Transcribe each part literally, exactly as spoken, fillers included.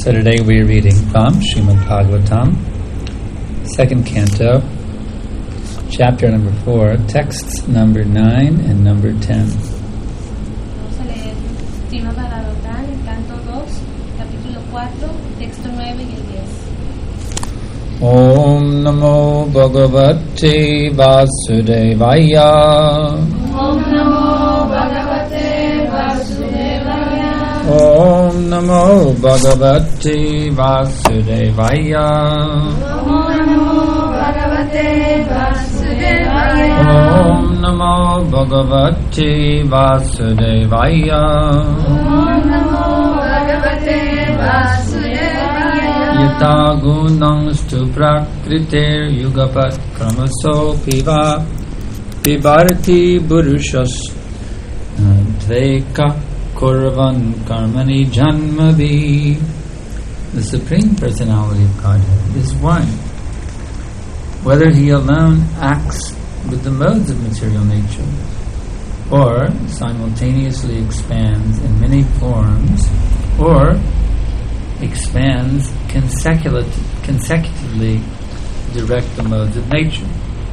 So today we are reading from Srimad Bhagavatam, second canto, chapter number four, texts number nine and number ten. Vamos a leer Srimad Bhagavatam, el canto dos, capítulo cuatro, texto nueve y el diez. Om Namo Bhagavate Vasudevaya. Om Namo Bhagavate Vasudevaya. Om Namo Bhagavate Vasudevaya. Om Namo Bhagavate Vasudevaya. Om Namo Bhagavate Vasudevaya. Om Namo Bhagavate Vasudevaya. Yata gunangstu prakriter yugapat kramaso piva pibarti burushas dveka kurvan karmani janmavi. The Supreme Personality of Godhead is one. Whether He alone acts with the modes of material nature or simultaneously expands in many forms or expands consecutive, consecutively direct the modes of nature.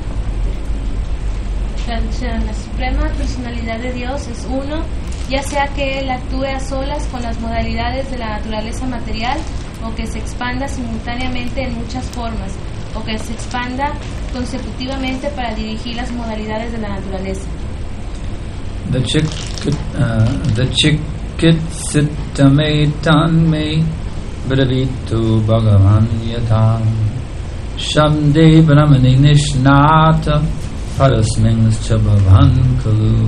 La Suprema Personalidad de Dios es uno, ya sea que Él actúe a solas con las modalidades de la naturaleza material o que se expanda simultáneamente en muchas formas o que se expanda consecutivamente para dirigir las modalidades de la naturaleza. The chik uh, the chikitsitame tanme Brahvitu Bhagavan Yata Shamde Brahmani Nishnata Parasmings Chabhavan Kalu.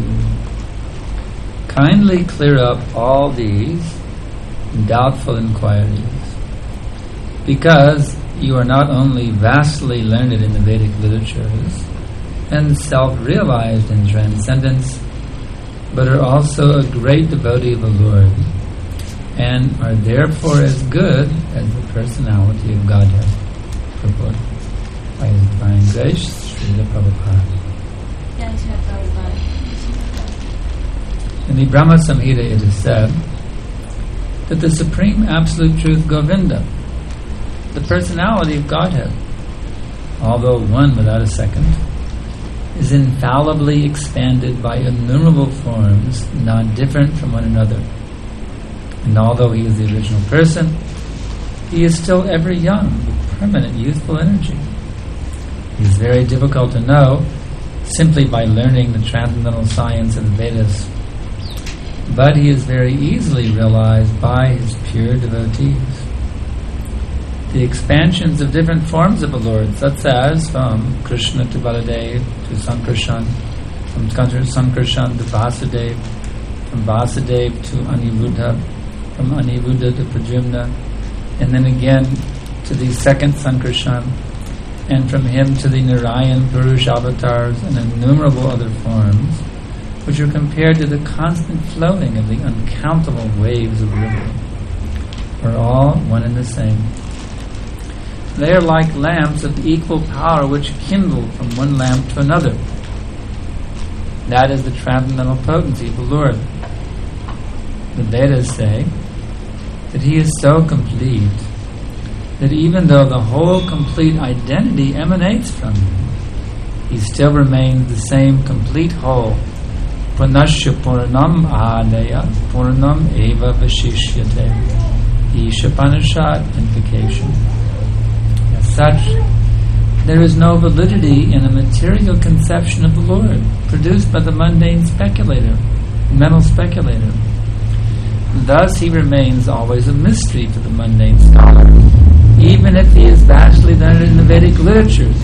Kindly clear up all these doubtful inquiries, because you are not only vastly learned in the Vedic literatures and self-realized in transcendence, but are also a great devotee of the Lord, and are therefore as good as the personality of Godhead. Purport by His Divine Grace, Srila Prabhupada. In the Brahma Samhita it is said that the Supreme Absolute Truth Govinda, the personality of Godhead, although one without a second, is infallibly expanded by innumerable forms not different from one another. And although He is the original person, He is still ever young, with permanent youthful energy. He is very difficult to know simply by learning the transcendental science of the Vedas, but He is very easily realized by His pure devotees. The expansions of different forms of the Lord, such as from Krishna to Baladev to Sankarshan, from Sankarshan to Vasudev, from Vasudev to Aniruddha, from Aniruddha to Pradyumna, and then again to the second Sankarshan, and from him to the Narayan Purush avatars and innumerable other forms, which are compared to the constant flowing of the uncountable waves of the river, are all one and the same. They are like lamps of equal power which kindle from one lamp to another. That is the transcendental potency of the Lord. The Vedas say that He is so complete that even though the whole complete identity emanates from Him, He still remains the same complete whole. Punasya Purnam Adaya Purnam Eva Vashishyate. Ishapanishad invocation. As such, there is no validity in a material conception of the Lord produced by the mundane speculator, mental speculator. Thus He remains always a mystery to the mundane scholar, even if he is vastly learned in the Vedic literatures.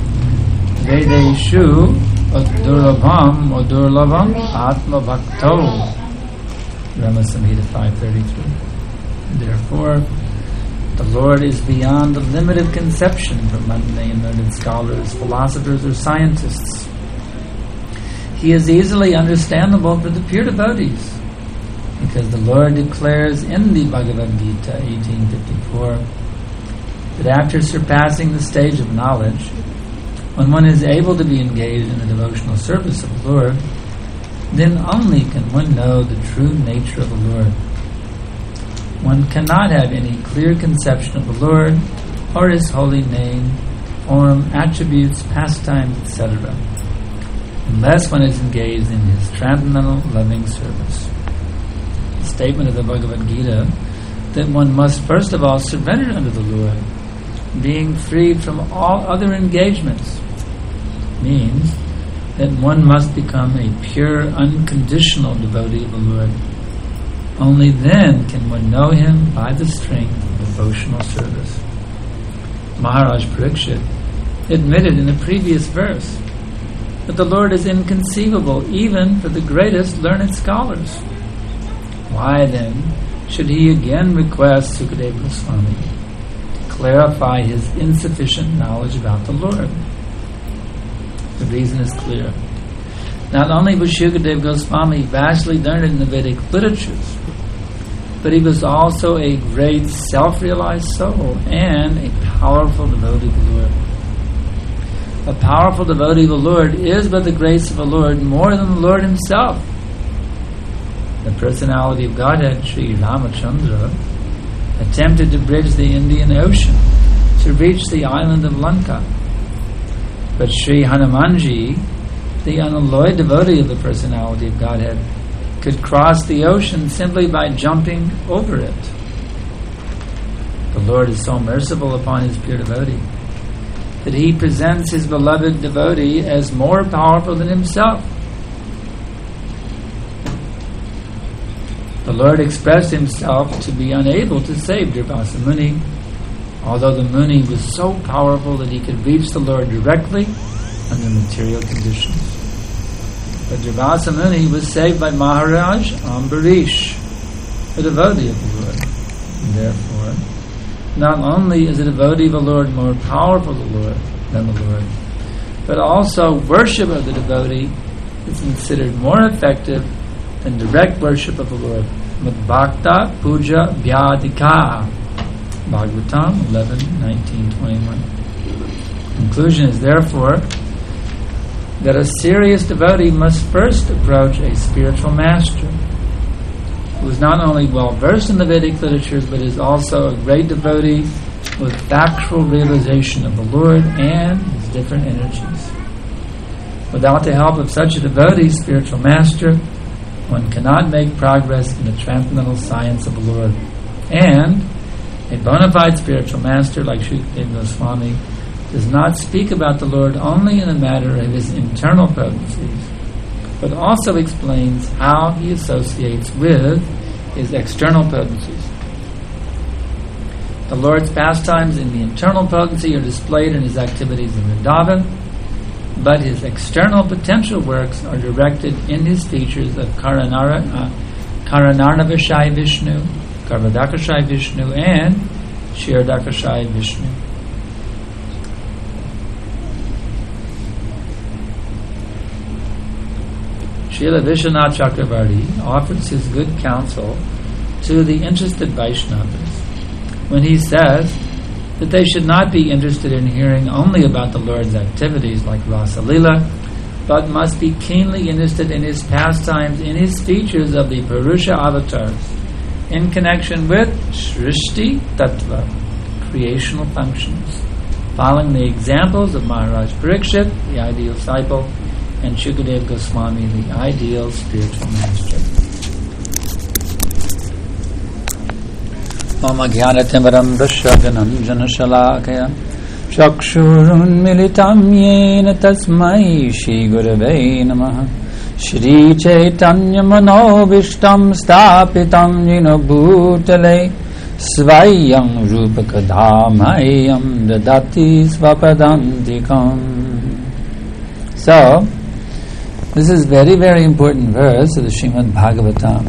Vedeshu Adurlabham Adurlabham Atma Bhakto. Brahma Samhita five thirty-three. Therefore, the Lord is beyond the limit of conception for mundane learned scholars, philosophers, or scientists. He is easily understandable for the pure devotees, because the Lord declares in the Bhagavad Gita eighteen fifty-four that after surpassing the stage of knowledge, when one is able to be engaged in the devotional service of the Lord, then only can one know the true nature of the Lord. one cannot have any clear conception of the Lord or His holy name, form, attributes, pastimes, et cetera, unless one is engaged in His transcendental loving service. The statement of the Bhagavad Gita that one must first of all surrender unto the Lord, being freed from all other engagements, means that one must become a pure, unconditional devotee of the Lord. Only then can one know Him by the strength of devotional service. Maharaj Parikshit admitted in a previous verse that the Lord is inconceivable even for the greatest learned scholars. Why then should he again request Sukadeva Goswami to clarify his insufficient knowledge about the Lord? The reason is clear. Not only was Sukadeva Goswami vastly learned in the Vedic literatures, but he was also a great self-realized soul and a powerful devotee of the Lord. A powerful devotee of the Lord is by the grace of the Lord more than the Lord Himself. The personality of Godhead, Sri Ramachandra, attempted to bridge the Indian Ocean to reach the island of Lanka. But Sri Hanumanji, the unalloyed devotee of the personality of Godhead, could cross the ocean simply by jumping over it. The Lord is so merciful upon His pure devotee that He presents His beloved devotee as more powerful than Himself. The Lord expressed Himself to be unable to save Durvasa Muni, although the Muni was so powerful that he could reach the Lord directly under material conditions. But Durvasa Muni was saved by Maharaj Ambarish, the devotee of the Lord. And therefore, not only is a devotee of the Lord more powerful than the Lord, than the Lord, but also worship of the devotee is considered more effective than direct worship of the Lord. Madbhakta puja vyadika. Bhagavatam eleven, nineteen, twenty-one. Conclusion is therefore that a serious devotee must first approach a spiritual master who is not only well versed in the Vedic literatures but is also a great devotee with factual realization of the Lord and His different energies. Without the help of such a devotee, spiritual master, one cannot make progress in the transcendental science of the Lord. And a bona fide spiritual master like Sukadeva Goswami does not speak about the Lord only in the matter of His internal potencies, but also explains how He associates with His external potencies. The Lord's pastimes in the internal potency are displayed in His activities in Vrindavan, but His external potential works are directed in His features of Karanara, uh, Karanarnavashai Vishnu, Karvadakashai Vishnu, and Kshirodakashai Vishnu. Srila Vishwanath Chakravarti offers his good counsel to the interested Vaishnavas when he says that they should not be interested in hearing only about the Lord's activities like Rasa Lila, but must be keenly interested in His pastimes, in His features of the Purusha avatars, in connection with Srishti Tattva, creational functions, following the examples of Maharaj Parikshit, the ideal disciple, and Sukadeva Goswami, the ideal spiritual master. Mama Jnanatimaram Dashajanam Janashalakaya Chakshurunmilitam Yena Tasmai Shri Gurave Namaha Shri Chaitanya Manovishtam Stapitam Jina Bhutale Svayam Rupakadhamayam Dadati Svapadantikam. So, this is very, very important verse of the Srimad Bhagavatam.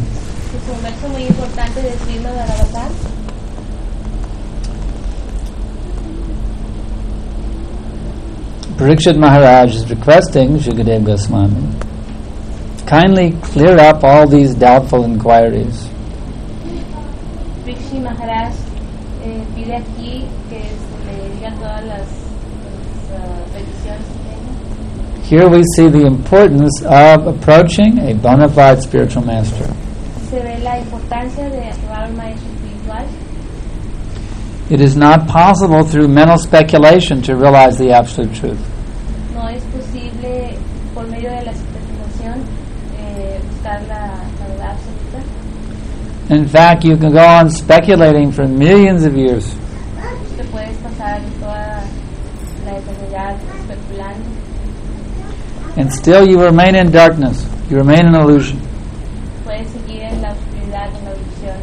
Parikshit Maharaj is requesting Sukadeva Goswami kindly clear up all these doubtful inquiries. Parikshit Maharaj eh, pide aquí que se le digan todas las, las peticiones. Here we see the importance of approaching a bona fide spiritual master. Se ve la importancia de llevar un maestro espiritual. espiritual. It is not possible through mental speculation to realize the absolute truth. No es posible por medio de la especulación eh, buscar la, la verdad absoluta. In fact, you can go on speculating for millions of years. Te puedes pasar toda la eternidad especulando. And still you remain in darkness. You remain in illusion. Puedes seguir en la oscuridad, en la ilusión.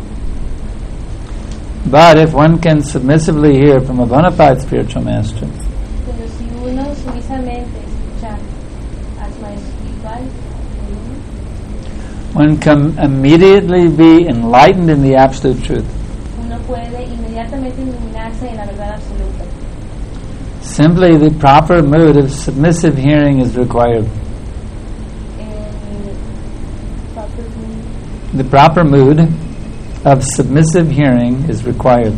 But if one can submissively hear from a bona fide spiritual master, Pero si uno sumisamente escucha a su maestro espiritual, one can immediately be enlightened in the absolute truth. uno puede inmediatamente iluminarse en la verdad absoluta. Simply the proper mood of submissive hearing is required. El proper mood. The proper mood of submissive hearing is required.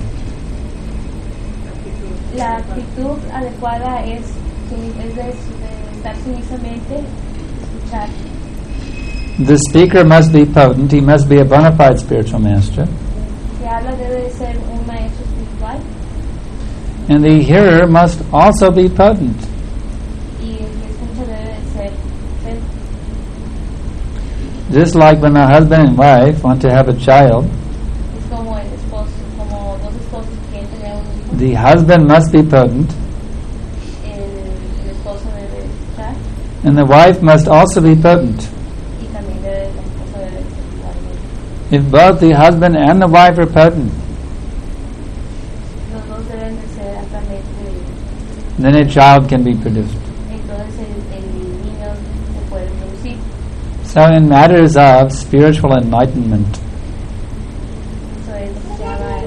La actitud adecuada es, sumi- es de, de estar sumisamente, escuchar. The speaker must be potent. He must be a bona fide spiritual master. Si habla debe de ser un maestro espiritual And the hearer must also be potent. y el que escucha debe de ser potente. Just like when a husband and wife want to have a child, Es como el esposo, como dos esposos que quieren tener un hijo. the husband must be potent, El, el esposo debe escuchar and the wife must also be potent. y también debe, la esposa debe escuchar. If both the husband and the wife are potent, Los dos deben de ser altamente, then a child can be produced. entonces el, el niño se puede producir. So in matters of spiritual enlightenment, Eso es lo que se llama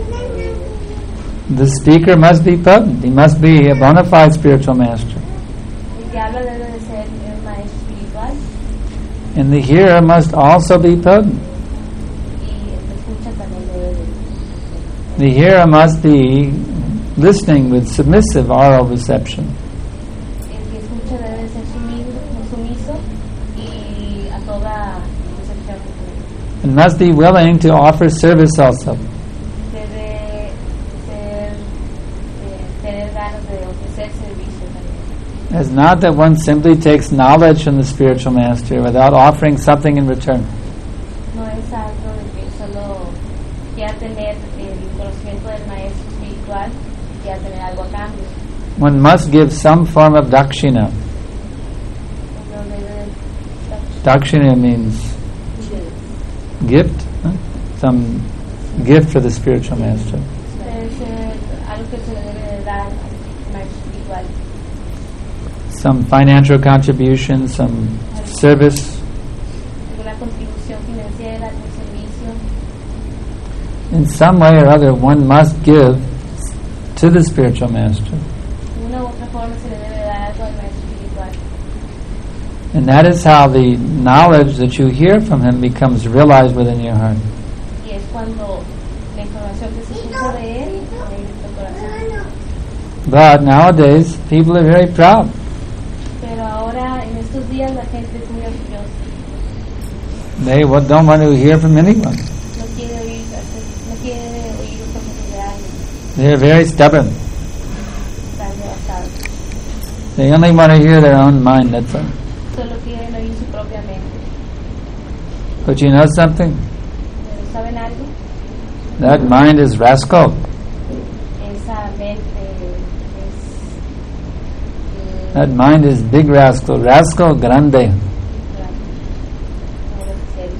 eh, the speaker must be potent. He must be a bona fide spiritual master. el que habla debe de ser un maestro espiritual And the hearer must also be potent. y el que escucha también debe de. The hearer must be listening with submissive oral reception. El que escucha debe de ser sumiso, sumiso y a toda recepción que tiene. And must be willing to offer service also. Debe ser, eh, tener ganas de ofrecer servicio también. It's not that one simply takes knowledge from the spiritual master without offering something in return. No es algo de que solo quiera tener el conocimiento del maestro espiritual y a tener algo a cambio. One must give some form of dakshina. Uno debe de Dakshina means gift, huh? Some gift for the spiritual master. debe ser algo que se le debe de dar al maestro espiritual. Some financial contribution, some service. Alguna contribución financiera, algún servicio. In some way or other, one must give to the spiritual master. De una u otra forma se le debe de dar algo al maestro espiritual. And that is how the knowledge that you hear from him becomes realized within your heart. Y es cuando la información que se escucha de él está en nuestro corazón. But nowadays, people are very proud. Pero ahora, en estos días, la gente es muy orgullosa. They wa- don't want to hear from anyone. No quiere oír, no quiere oír cosas de alguien. They're very stubborn. Están devastados. They only want to hear their own mind, that's all. Solo quieren oír su propia mente. But you know something? Pero ¿saben algo? That mind is rascal. Esa mente es... eh, That mind is big rascal. Rascal grande. grande, como los seres.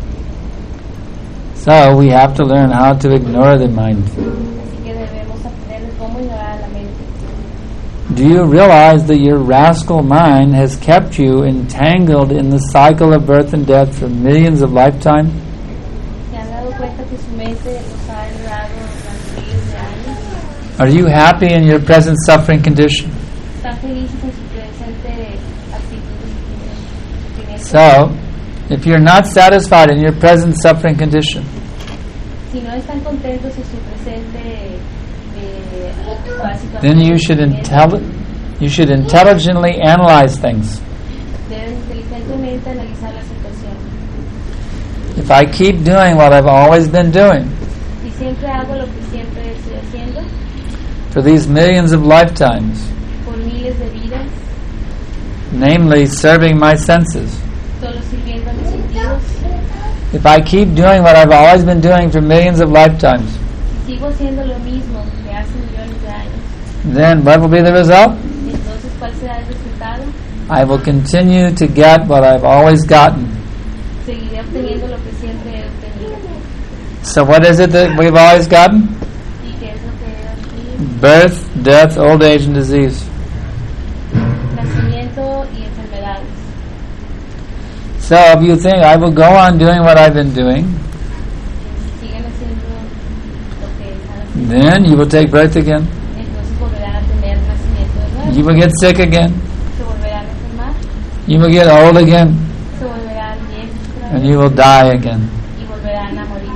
So we have to learn how to ignore the mind. Así que debemos aprender cómo ignorar la mente. Do you realize that your rascal mind has kept you entangled in the cycle of birth and death for millions of lifetimes? ¿Se han dado cuenta que su mente los ha enredado durante miles de años? Are you happy in your present suffering condition? ¿Están felices en su presente actitud de sufrimiento? So, if you're not satisfied in your present suffering condition, Si no están contentos en su presente eh, situación, then you should intelli- you should intelligently analyze things. deben inteligentemente analizar la situación. If I keep doing what I've always been doing, Si siempre hago lo que siempre estoy haciendo, for these millions of lifetimes, por miles de vidas, namely serving my senses. solo sirviendo a mis sentidos. If I keep doing what I've always been doing for millions of lifetimes, Si sigo haciendo lo mismo que hace millones de años, then what will be the result? entonces ¿cuál será el resultado? I will continue to get what I've always gotten. Seguiré obteniendo lo que siempre he obtenido. So what is it that we've always gotten? ¿Y qué es lo que he obtenido? Birth, death, old age, and disease. Nacimiento y enfermedades. So if you think I will go on doing what I've been doing, Siguen haciendo lo que están haciendo. then you will take birth again. Entonces volverán a tener nacimiento de nuevo. You will get sick again. Se volverán a enfermar. You will get old again. Se volverán viejos otra And vez. you will die again. Y volverán a morir.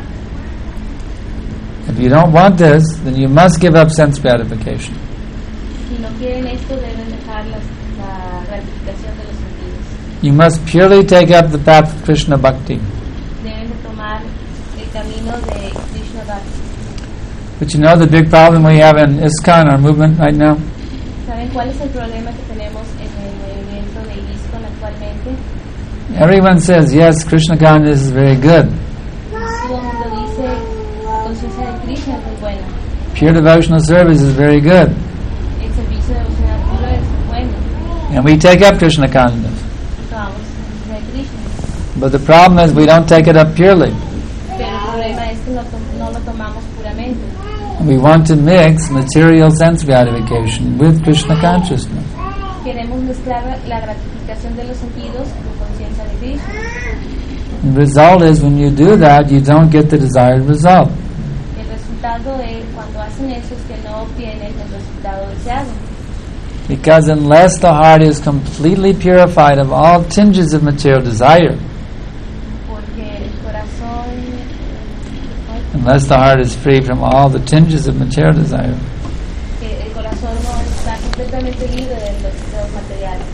If you don't want this, then you must give up sense gratification. Si no quieren esto, deben dejar las- la gratificación de los sentidos. You must purely take up the path of Krishna Bhakti. Deben de tomar el camino de Krishna Bhakti. But you know the big problem we have in ISKCON, our movement right now? ¿Saben cuál es el problema que tenemos en el movimiento de ISKCON actualmente? Everyone says, yes, Krishna consciousness is very good. Todo el mundo dice la conciencia de Krishna es muy buena. Pure devotional service is very good. El servicio devocional puro es bueno. And we take up Krishna consciousness. Y tomamos conciencia de Krishna. But the problem is we don't take it up purely. Pero el problema es que no, to- no lo tomamos puramente. We want to mix material sense gratification with Krishna consciousness. Queremos mezclar la gratificación de los sentidos con conciencia de Krishna. The result is when you do that, you don't get the desired result. El resultado es, cuando hacen eso, es que no obtienen el resultado deseado. Because unless the heart is completely purified of all tinges of material desire, Porque el corazón, unless the heart is free from all the tinges of material desire, que el corazón no está completamente libre de los deseos materiales.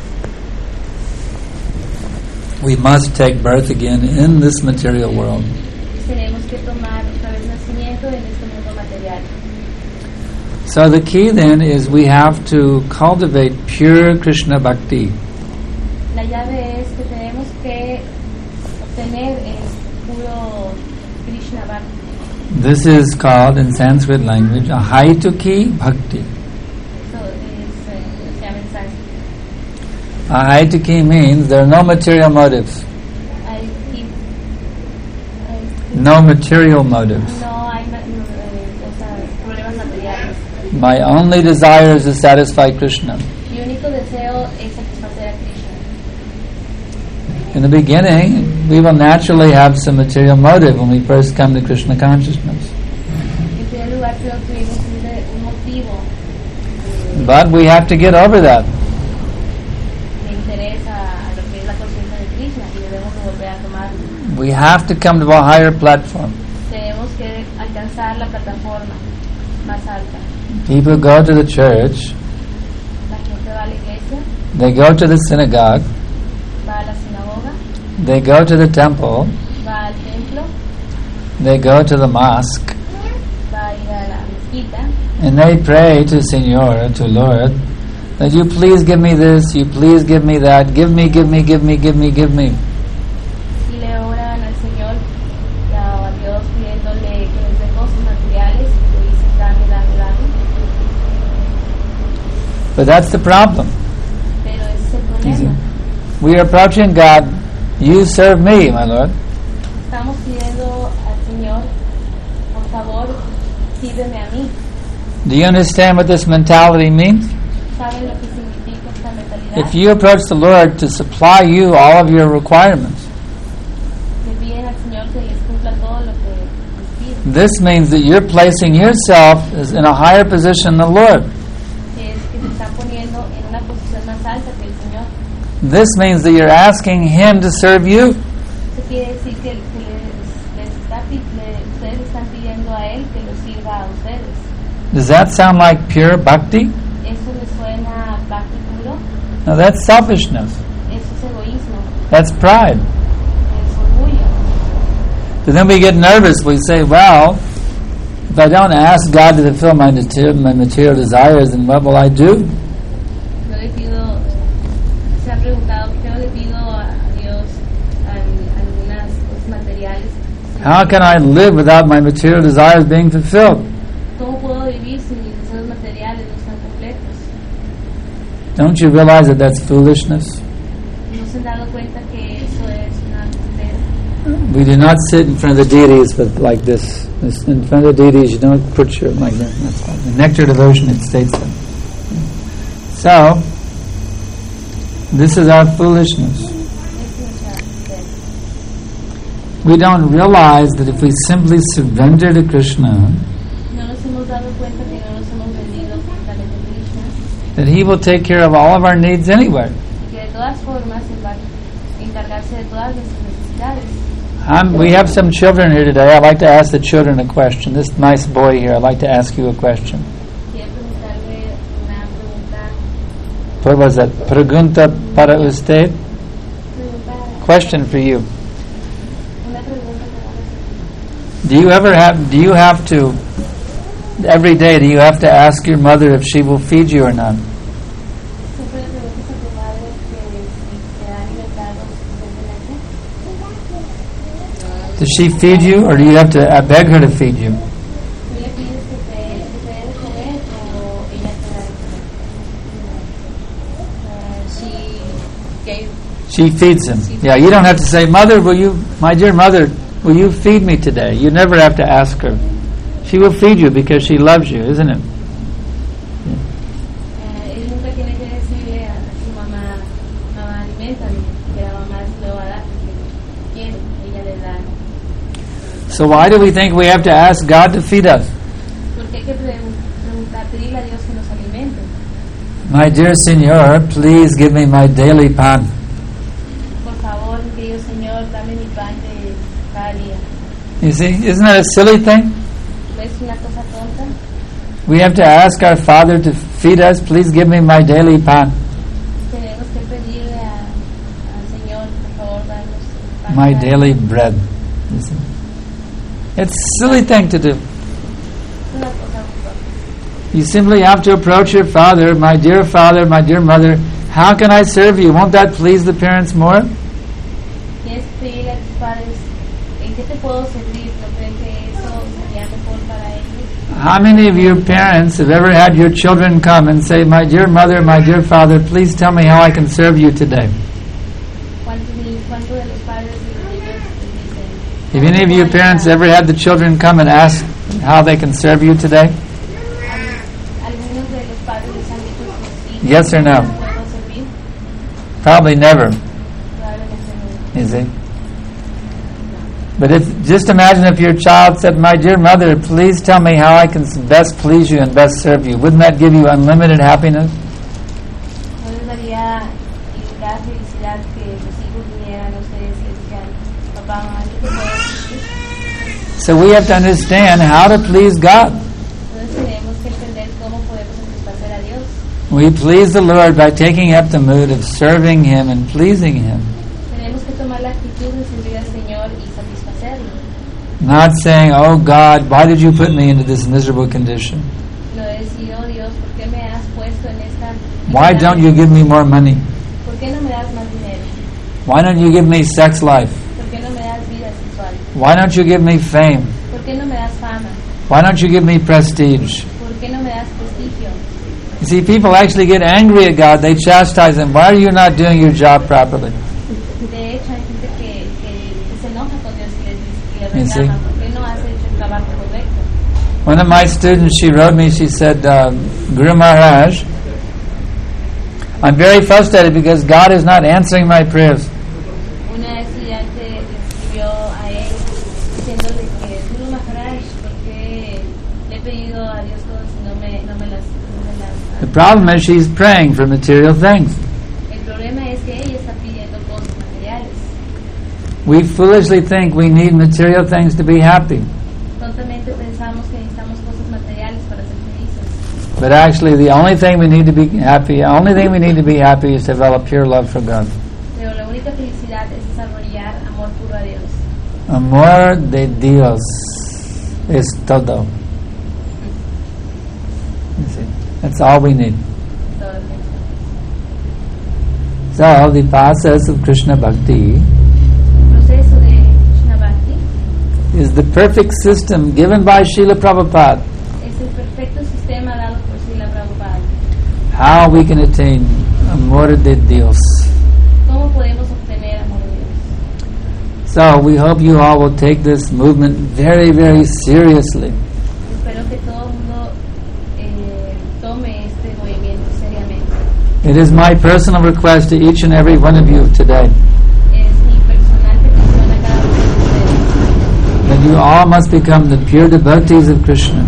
we must take birth again in this material world. Tenemos que tomar otra vez nacimiento en este mundo material. So the key then is we have to cultivate pure Krishna Bhakti. La llave es que tenemos que obtener el puro Krishna Bhakti. This is called in Sanskrit language a Haituki Bhakti. Eso es, eh, se llama en sánscrito. A Haituki means there are no material motives. Hay, y- hay- No material motives. no hay ma- eh, o sea, problemas materiales. My only desire is to satisfy Krishna. Mi único deseo es satisfacer a Krishna. In the beginning, we will naturally have some material motive when we first come to Krishna consciousness. En primer lugar, creo que tuvimos un, de- un motivo But we have to get over that. de interés a, a lo que es la conciencia de Krishna y debemos de volver a tomarlo. We have to come to a higher platform. Tenemos que alcanzar la plataforma más alta. People go to the church, La gente va a la iglesia, they go to the synagogue, va a la sinagoga, they go to the temple, va al templo, they go to the mosque, va a ir a la mezquita and they pray to Señor, to Lord, that you please give me this, you please give me that, give me, give me, give me, give me, give me. y le oran al Señor y a, a Dios pidiéndole que les dé cosas materiales y le dicen dame, dame, dame. But that's the problem. Pero ese es el You see, problema. we are approaching God, you serve me, my Lord. Estamos pidiendo al Señor, por favor, sírveme a mí. Do you understand what this mentality means? ¿Saben lo que significa esta mentalidad? If you approach the Lord to supply you all of your requirements, Le piden al Señor que les cumpla todo lo que les pide. this means that you're placing yourself as in a higher position than the Lord. Que es que se están poniendo en una posición más alta que el Señor. This means that you're asking Him to serve you. Eso quiere decir que, que les, les está, pi- le- ustedes le están pidiendo a Él que los sirva a ustedes. Does that sound like pure bhakti? ¿Eso les suena bhakti puro? No, that's selfishness. Eso es egoísmo, That's pride. es orgullo. But then we get nervous. We say, well, If I don't ask God to fulfill my material, my material desires, then what will I do? No le pido, se ha preguntado por qué no le pido a Dios al- algunas cosas materiales. How can I live without my material desires being fulfilled? ¿Cómo puedo vivir si mis deseos materiales no están completos? Don't you realize that that's foolishness? ¿No se han dado cuenta que eso es una tontera? We do not sit in front of the deities with like this. This- In front of the deities, you don't put your like that. That's all. In Nectar Devotion, it states that. So, this is our foolishness. Es nuestra tontera. We don't realize that if we simply surrender to Krishna, No nos hemos dado cuenta que no nos hemos rendido completamente a Krishna, that He will take care of all of our needs anyway. que de todas formas Él va a encargarse de todas nuestras necesidades. I'm, we have some children here today. I'd like to ask the children a question. This nice boy here, I'd like to ask you a question. Quiero preguntarle una pregunta. What was that? Pregunta para usted? pregunta Question for you. una pregunta para nosotros. Do you ever have, do you have to, every day, do you have to ask your mother if she will feed you or not? Siempre le preguntas a tu madre que si te ha alimentado suficientemente. Does she feed you, or do you have to uh, beg her to feed you? ¿Tú le pides que te, que te dé de comer o ella te da de comer? Uh, she gave. She feeds him. Yeah, you don't have to say, Mother, will you, my dear mother, will you feed me today? You never have to ask her. She will feed you because she loves you, isn't it? Eh, él nunca tiene que decirle a su mamá, mamá, aliméntame, que la mamá se lo va a dar porque quiere, ella le da. So why do we think we have to ask God to feed us? Porque hay que pregun- preguntar, pedirle a Dios que nos alimente. My dear Señor, please give me my daily pan. Por favor, querido Señor, dame mi pan de cada día. You see, isn't that a silly thing? ¿No es una cosa tonta? We have to ask our Father to feed us. Please give me my daily pan, Tenemos que pedirle a- al Señor, por favor, danos el pan my cada daily día. bread. You see? It's a silly thing to do. Es una cosa muy tonta. You simply have to approach your Father, my dear Father, my dear Mother. How can I serve you? Won't that please the parents more? Tienes que pedirle a tus padres, ¿en qué te puedo servir? ¿No creen que eso sería mejor para ellos? How many of you parents have ever had your children come and say, my dear mother, my dear father, please tell me how I can serve you today? ¿Cuántos ni- cuántos de los padres de los niños les dicen? Have any of you parents ever had the children come and ask how they can serve you today? Al- Algunos de los padres les han dicho a sus hijos, Yes or no? ¿cómo puedo servir? Probably never, Probablemente no. you see. But if, just imagine if your child said, my dear mother, please tell me how I can best please you and best serve you. Wouldn't that give you unlimited happiness? No les daría ilimitada felicidad que los hijos vinieran a ustedes y les dijeran, papá, mamá, ¿qué te puedo decir? So we have to understand how to please God. Entonces tenemos que entender cómo podemos satisfacer a Dios. We please the Lord by taking up the mood of serving Him and pleasing Him. Tenemos que tomar la actitud de servir al Señor y satisfacerlo. Not saying, oh God, why did you put me into this miserable condition? No decir, oh Dios, ¿por qué me has puesto en esta... Why don't you give me more money? ¿Por qué no me das más dinero? Why don't you give me sex life? ¿Por qué no me das vida sexual? Why don't you give me fame? ¿Por qué no me das fama? Why don't you give me prestige? ¿Por qué no me das prestigio? You see, people actually get angry at God. They chastise Him. Why are you not doing your job properly? De hecho, hay gente que, que, que se enoja con Dios y le, dice- y You le see? reclama, ¿por qué no has hecho el trabajo correcto? One of my students, she wrote me, she said, uh, Guru Maharaj, I'm very frustrated because God is not answering my prayers. Una estudiante le escribió a él diciéndole que Guru Maharaj, ¿por qué le he pedido a Dios cosas y no me, no me las, no me las The problem is she's praying for material things. El problema es que ella está pidiendo cosas materiales. We foolishly think we need material things to be happy. Tontamente pensamos que necesitamos cosas materiales para ser felices. But actually the only thing we need to be happy, only thing we need to be happy is to develop pure love for God. Pero la única felicidad es desarrollar amor puro a Dios. Amor de Dios es todo. That's all we need. Todo lo que necesitamos. So the process of Krishna Bhakti El proceso de Krishna Bhakti is the perfect system given by Srila Prabhupada. es el perfecto sistema dado por Srila Prabhupada. How we can attain amor de Dios. ¿Cómo podemos obtener amor de Dios? So we hope you all will take this movement very, very seriously. Espero que todo el mundo eh, tome este movimiento seriamente. It is my personal request to each and every one of you today Es mi personal petición a cada uno de ustedes. that you all must become the pure devotees of Krishna.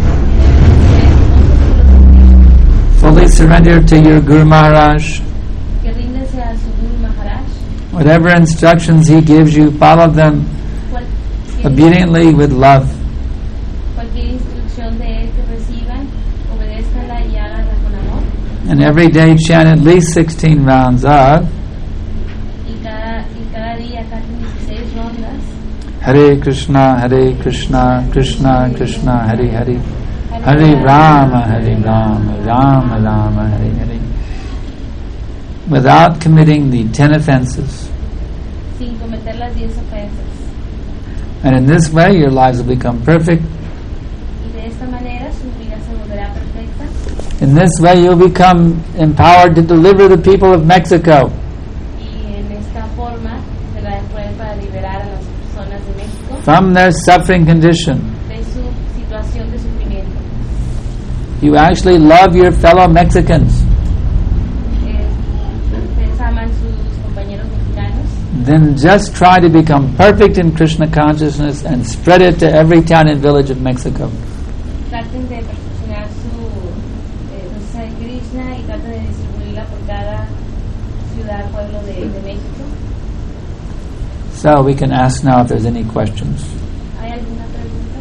Fully surrender to your Guru Maharaj. Que ríndense a su Guru Maharaj. Whatever instructions he gives you, follow them Cualquier, obediently with love. cualquier instrucción de él que reciban, obedézcanla y háganla con amor. And every day chant at least sixteen rounds of Y cada, y cada día canten dieciséis rondas. Hare Krishna, Hare Krishna, Krishna Krishna, Hare Hare, Hare Rama, Hare Rama, Rama Rama, Hare Hare, without committing the ten offenses. Sin cometer las diez ofensas. And in this way your lives will become perfect. Y de esta manera su vida se volverá perfecta. In this way you'll become empowered to deliver the people of Mexico Y en esta forma será el poder para liberar a las personas de México from their suffering condition. de su situación de sufrimiento. You actually love your fellow Mexicans. Eh, ustedes aman sus compañeros mexicanos. Then just try to become perfect in Krishna consciousness and spread it to every town and village of Mexico. Traten de perfeccionar su eh, conciencia de Krishna y traten de distribuirla por cada ciudad, pueblo de, de México. So we can ask now if there's any questions. ¿Hay alguna pregunta?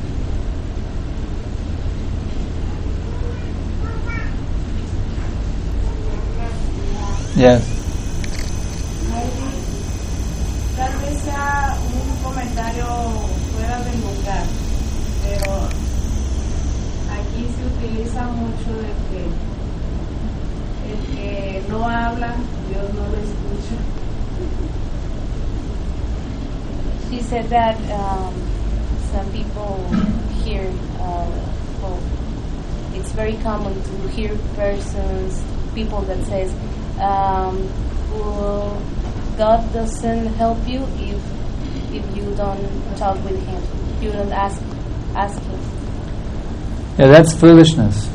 Yes. Tal vez sea un comentario fuera de lugar, pero aquí se utiliza mucho de que el que no habla, Dios no lo escucha. She said that um, some people hear, uh, well, it's very common to hear persons, people that says, um, well, God doesn't help you if if you don't talk with Him, if you don't ask ask Him. Yeah, that's foolishness.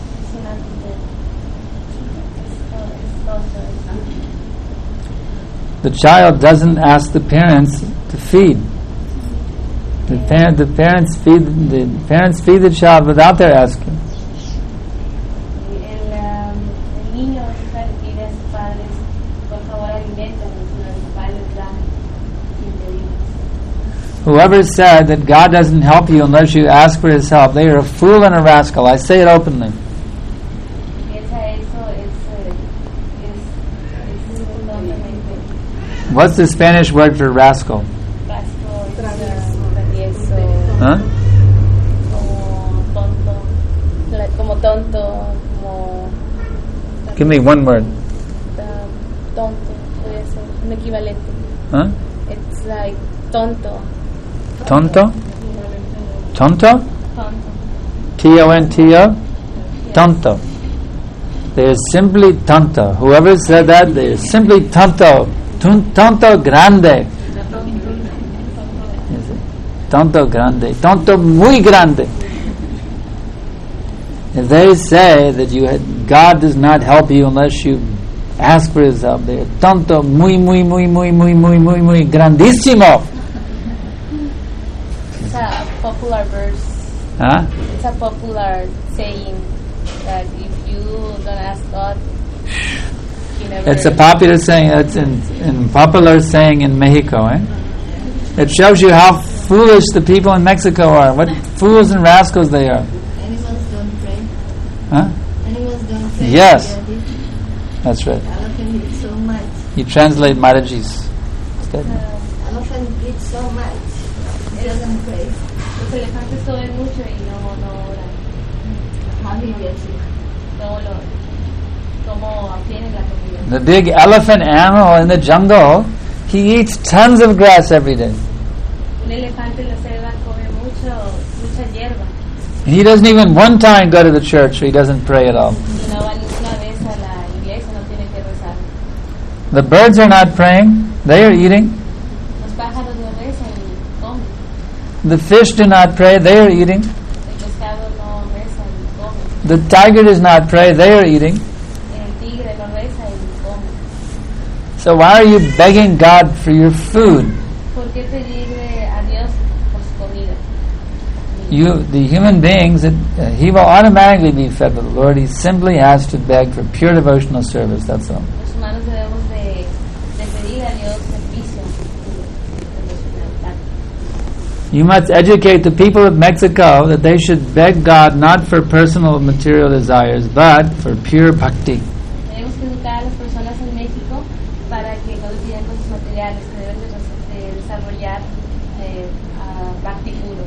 The child doesn't ask the parents to feed. The parent, the parents feed the parents feed the child without their asking. El, um, el niño deja de pedir a sus padres, por favor aliméntanos, y los padres dan sin pedir. Whoever said that God doesn't help you unless you ask for His help, they are a fool and a rascal. I say it openly. Piensa eso, es, eh, es, es totalmente What's the Spanish word for rascal? vasco, es uh, travieso, Huh? como tonto, la- como tonto, como Give me one word. uh, tonto, puede ser un equivalente. Huh? It's like tonto, Tonto? Tonto? tonto. T O N T O? Tonto. They are simply tonto. Whoever said that, they are simply tonto. Tun- Tonto grande. Tonto grande. Tonto muy grande. If they say that you had, God does not help you unless you ask for His help, they are tonto muy, muy, muy, muy, muy, muy, muy, muy grandísimo. It's a popular verse. Huh? It's a popular saying that if you don't ask God, He never. It's a popular saying. It's in, in popular saying in Mexico. Eh? It shows you how foolish the people in Mexico are. What fools and rascals they are. Animals don't pray. Huh? Animals don't pray. Yes. They are different. That's right. Elephant eats so much. You translate Maharaji's statement. Uh, Elephant eats so much. It doesn't pray. Los elefantes comen mucho y no, no oran. How he gets it? cómo, lo, cómo obtienen la comida. The big elephant animal in the jungle, he eats tons of grass every day. Un elefante en la selva come mucho, mucha hierba. He doesn't even one time go to the church, so he doesn't pray at all. Y no va ninguna vez a la iglesia, no tiene que rezar. The birds are not praying, they are eating. Los pájaros no rezan y comen. The fish do not pray, they are eating. El pescado no reza y come. The tiger does not pray, they are eating. El tigre no reza y come. So why are you begging God for your food? ¿Por qué pedirle a Dios por su comida? You, the human beings, it, uh, he will automatically be fed with the Lord. He simply has to beg for pure devotional service, that's all. Los humanos debemos de, de pedir a Dios servicio devocional. You must educate the people of Mexico that they should beg God not for personal material desires, but for pure bhakti. Debemos que educar a las personas en México para que no le pidan cosas materiales, que deben de, de desarrollar eh, a bhakti puro.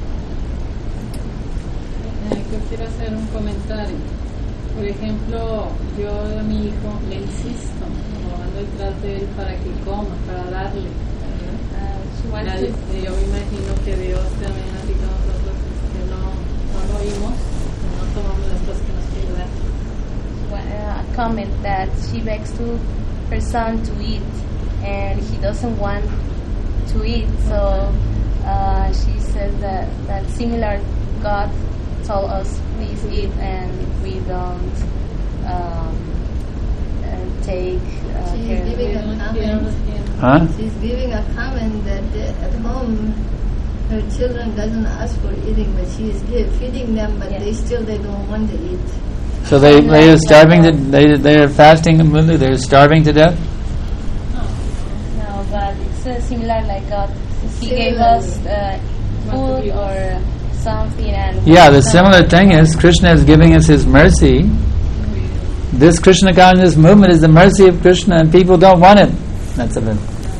Eh, yo quiero hacer un comentario. Por ejemplo, yo a mi hijo le insisto, o ando detrás de él para que coma, para darle. Uh, she wants Nadie- to, yo me imagino que Dios también, así como nosotros, que no, no lo oímos, que no tomamos las cosas que nos quiere dar. uh, a comment that she begs to her son to eat, and he doesn't want to eat. So uh, she says that that similar God told us please eat, and we don't um, uh, take uh, She's care. giving a No comment. entiendo. Huh? She's giving a comment that uh, at home her children doesn't ask for eating, but she is gi- feeding them, but Yeah. they still they don't want to eat. So they, they are starving to, they, they are fasting completely, they are starving to death? No, but it's uh, similar like God. He gave Similarly. us uh, food or something, and Yeah, the some- similar thing is Krishna is giving us his mercy. This Krishna consciousness movement is the mercy of Krishna and people don't want it. That's a bit.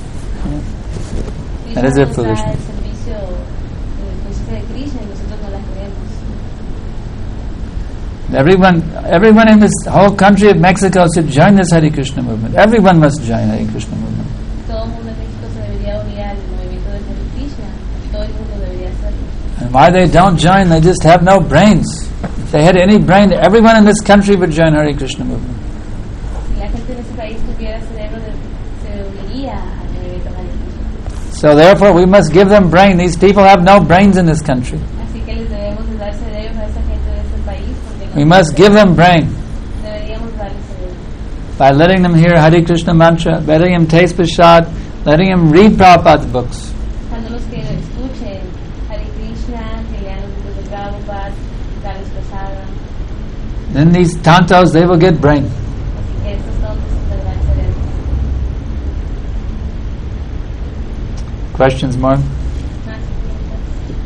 That is their Krishna nos da foolishness. el servicio, el consejo de Krishna, y nosotros no la queremos. Everyone, everyone in this whole country of Mexico should join this Hare Krishna movement. Everyone must join Hare Krishna movement. Todo el mundo en México se debería unir al movimiento de Hare Krishna. Todo el mundo debería hacerlo. And why they don't join, they just have no brains. If they had any brain, everyone in this country would join Hare Krishna movement. Si la gente en ese país tuviera cerebro, de- se uniría al movimiento Hare Krishna. So therefore we must give them brain. These people have no brains in this country. Así que les debemos de dar cerebros a esa gente de ese país, porque no We must give them brain deberíamos darles cerebro. by letting them hear Hare Krishna mantra, letting them taste prasad, letting them read Prabhupada's books. Cuando los que escuchen Hare Krishna, que lean los libros de Prabhupada, darles prasada, Then these tantos, they will get brain. así que estos tontos tendrán cerebro. Questions more? Más preguntas.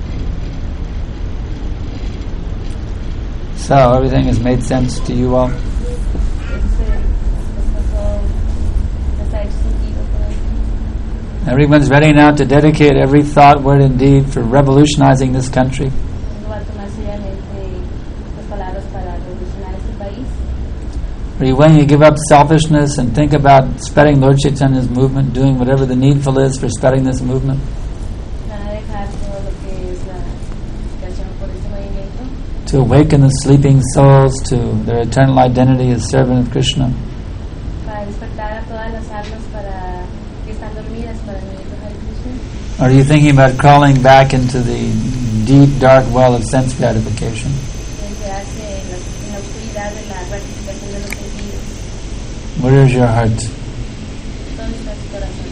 So everything has made sense to you all? Este, esto todo, les ha hecho sentido todo esto. Everyone's ready now to dedicate every thought, word and deed for revolutionizing this country. No va a tomar seriamente las palabras para revolucionar este país. Are you willing to give up selfishness and think about spreading Lord Chaitanya's movement, doing whatever the needful is for spreading this movement? Van a dejar todo lo que es la dedicación por este movimiento To awaken the sleeping souls to their eternal identity as servant of Krishna. para despertar a todas las almas para que están dormidas para el movimiento Hare Krishna. Or are you thinking about crawling back into the deep, dark well of sense gratification? Pueden quedarse en la, en la oscuridad de la gratificación de los sentidos. Where is your heart? ¿Dónde está su corazón?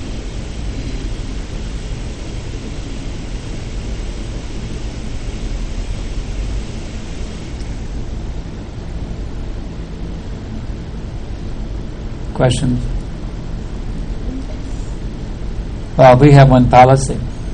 Questions? Well, we have one policy.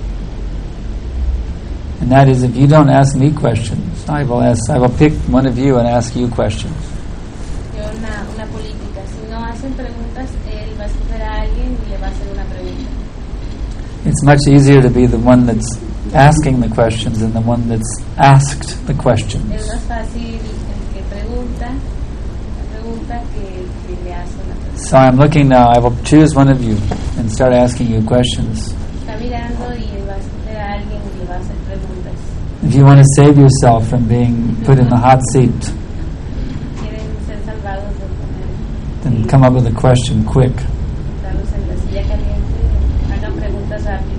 And that is, if you don't ask me questions, I will ask. I will pick one of you and ask you questions. Yo una, una política. Si no hacen preguntas, él va a escoger a alguien y le va a hacer una pregunta. It's much easier to be the one that's asking the questions than the one that's asked the questions. Es más fácil el que pregunta, la pregunta que, que le hace la persona. So I'm looking now. I will choose one of you and start asking you questions. Está mirando y va a escoger a alguien y le va a hacer preguntas. If you want to save yourself from being put in the hot seat, Quieren ser salvados de poner, then come up with a question quick. estarlos en la silla caliente, hagan preguntas rápido.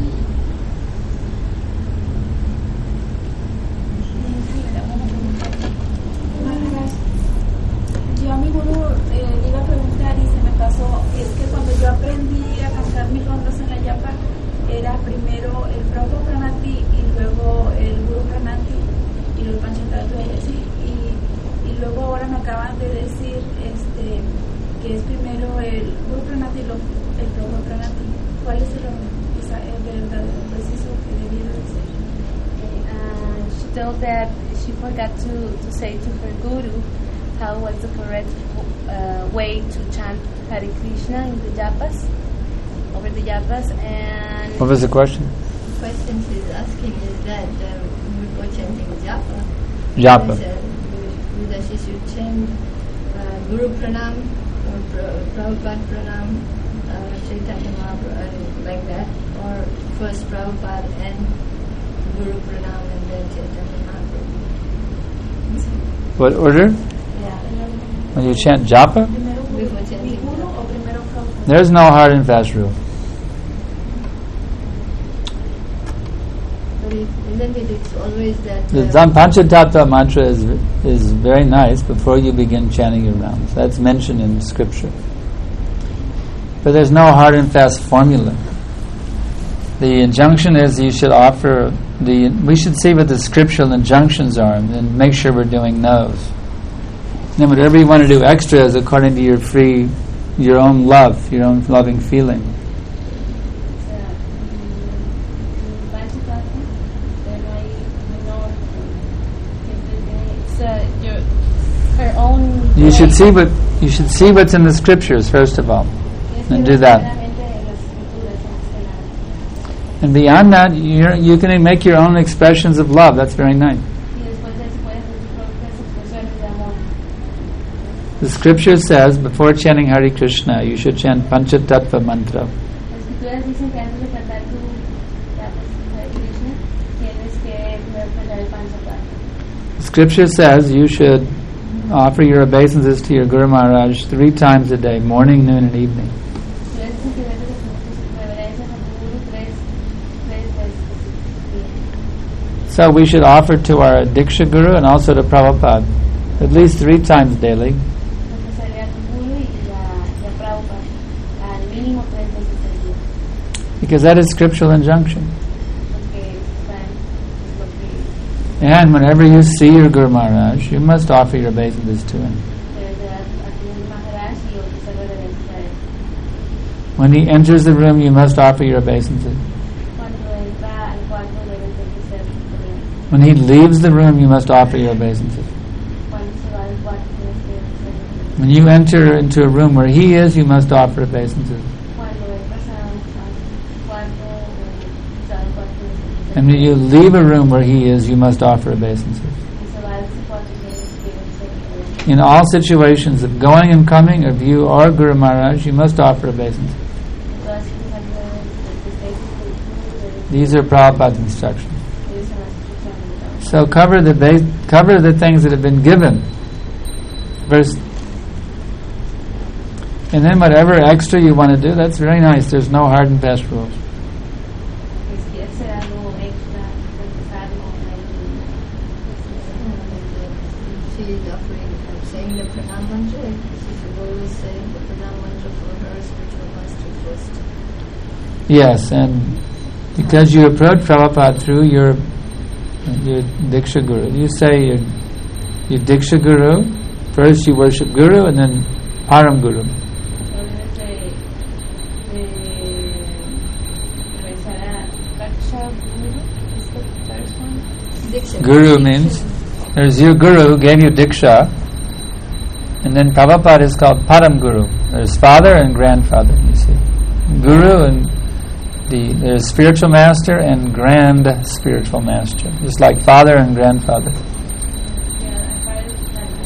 Yo a mi gurú eh, le iba a preguntar y se me pasó, es que cuando yo aprendí a cantar mis rondas en la yapa, era primero el Prabhupada Pranati y luego el Guru Pranati y luego el Panchatattva y así, y, y luego ahora me acaban de decir este que es primero el Guru Pranati y luego el Prabhupada Pranati. ¿Cuál es el orden? Quizá el verdadero preciso que debiera de ser. Uh, she told that she forgot to, to say to her guru how was the correct uh, way to chant Hare Krishna in the japas, over the japas, and What was the question? The question she's asking is that uh, before chanting japa, Japa. they said whether she should chant uh, Guru Pranam or Pra- Prabhupada Pranam, uh, Chaitanya Mahaprabhu, uh, like that, or first Prabhupada and Guru Pranam and then Chaitanya Mahaprabhu. What order? Yeah, When you chant japa? Primero before mi chanting guru japa. o primero Prabhupada. There's no hard and fast rule. But it, isn't it, it's always that... The Uh, Zam- Panchatattva mantra is is very nice before you begin chanting your rounds. That's mentioned in scripture. But there's no hard and fast formula. The injunction is you should offer the. We should see what the scriptural injunctions are and make sure we're doing those. Then whatever you want to do extra is according to your free, your own love, your own loving feeling. it's uh, your, her own. You should see what you should see what's in the scriptures first of all, and do that. And beyond that, you you can make your own expressions of love. That's very nice. The scripture says before chanting Hare Krishna, you should chant Panchatattva mantra. Scripture says you should offer your obeisances to your Guru Maharaj three times a day, morning, noon, and evening. So we should offer to our Diksha Guru and also to Prabhupada at least three times daily. Because that is scriptural injunction. And whenever you see your Guru Maharaj, you must offer your obeisances to him. When he enters the room, you must offer your obeisances. When he leaves the room, you must offer your obeisances. When you enter into a room where he is, you must offer obeisances. And when you leave a room where he is, you must offer obeisances. In all situations of going and coming of you or Guru Maharaj, you must offer obeisances. These are Prabhupada's instructions. So cover the ba- cover the things that have been given. First, and then whatever extra you want to do, that's very nice. There's no hard and fast rules. She is offering, uh, saying the pranam mantra. She should always say the pranam mantra for her spiritual master first. Yes, and because you approach Prabhupada through your your Diksha Guru, you say your, your Diksha Guru, first you worship Guru and then Param Guru. Guru means there's your Guru who gave you Diksha, and then Prabhupada is called Param Guru. There's father and grandfather, you see. Guru and the there's spiritual master and grand spiritual master. Just like father and grandfather.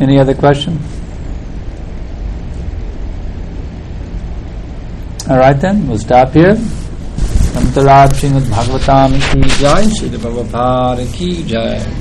Any other question? Alright then, we'll stop here. Antarad Srimad Bhagavatam ki jai, Srila Prabhupada ki jai.